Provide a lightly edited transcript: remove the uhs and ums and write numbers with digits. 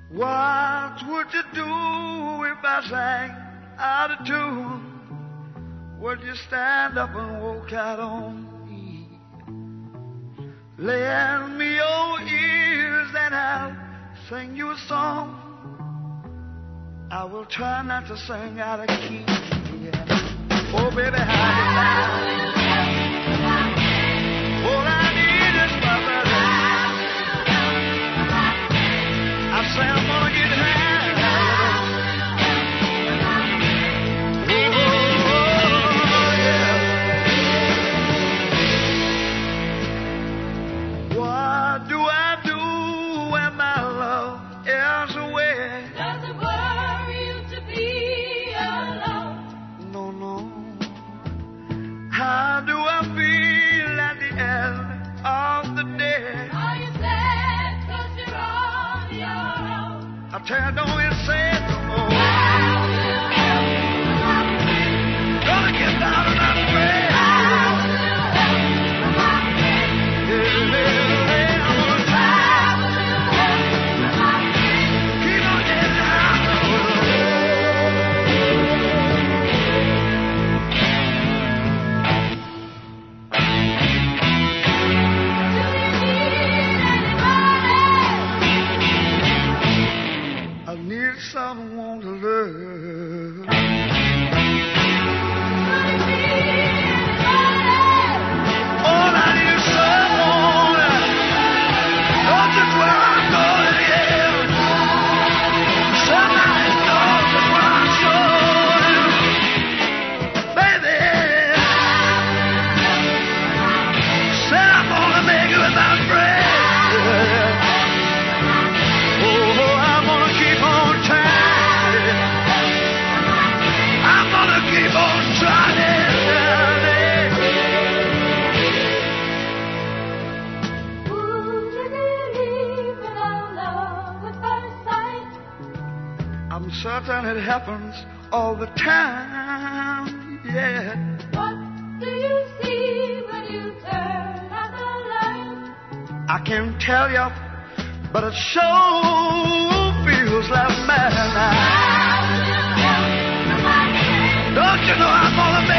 What would you do if I sang out of tune? Would you stand up and walk out on me? Lend me your ears and I'll sing you a song. I will try not to sing out of key. Yeah. Oh, baby, how you sound? All I need is my brother. I say I'm gonna get high. Don't you say it no more. Gonna get down on that way. I'm gonna try. Keep on getting down. I need someone to love. All I need is someone. Knows just where I'm going, yeah. Somebody knows just where I'm going. Baby, said I'm gonna make it without bread. I'm certain it happens all the time, yeah. What do you see when you turn out the light? I can't tell you, but it sure feels like madness. Don't you know I'm gonna make